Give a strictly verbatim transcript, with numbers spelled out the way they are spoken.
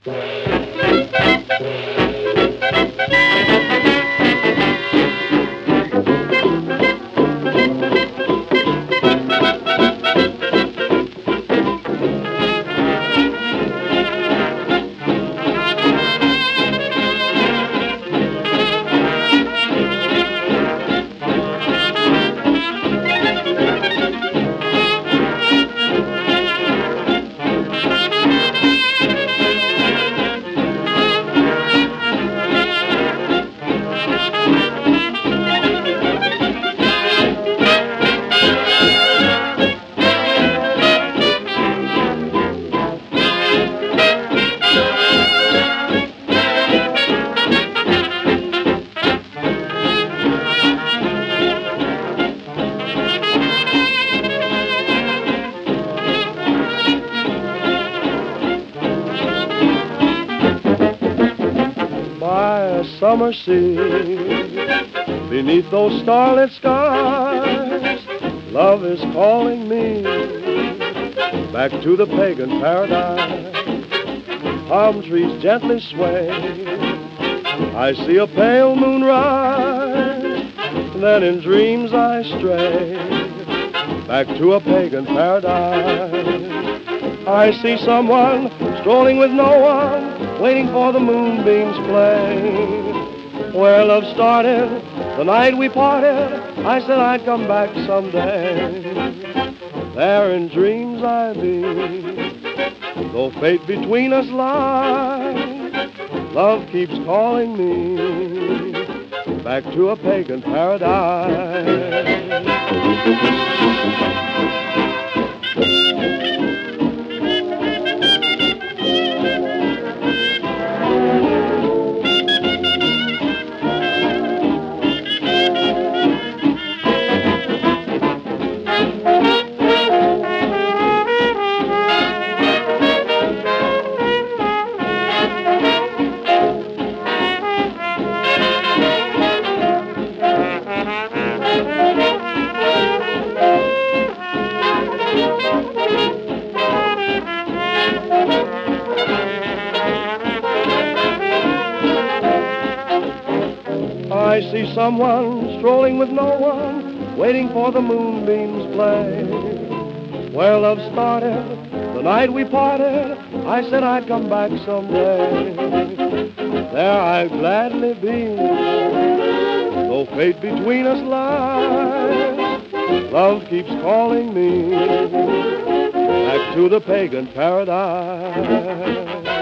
By a summer sea, beneath those starlit skies, love is calling me back to the pagan paradise. Palm trees gently sway, I see a pale moon rise, then in dreams I stray back to a pagan paradise. I see someone strolling with no one, waiting for the moonbeams play. Where love started, the night we parted, I said I'd come back someday. There in dreams I be, though fate between us lies, love keeps calling me back to a pagan paradise. I see someone strolling with no one, waiting for the moonbeams play. Where love started, the night we parted, I said I'd come back someday. There I'd gladly be, though fate between us lies, love keeps calling me back to the pagan paradise.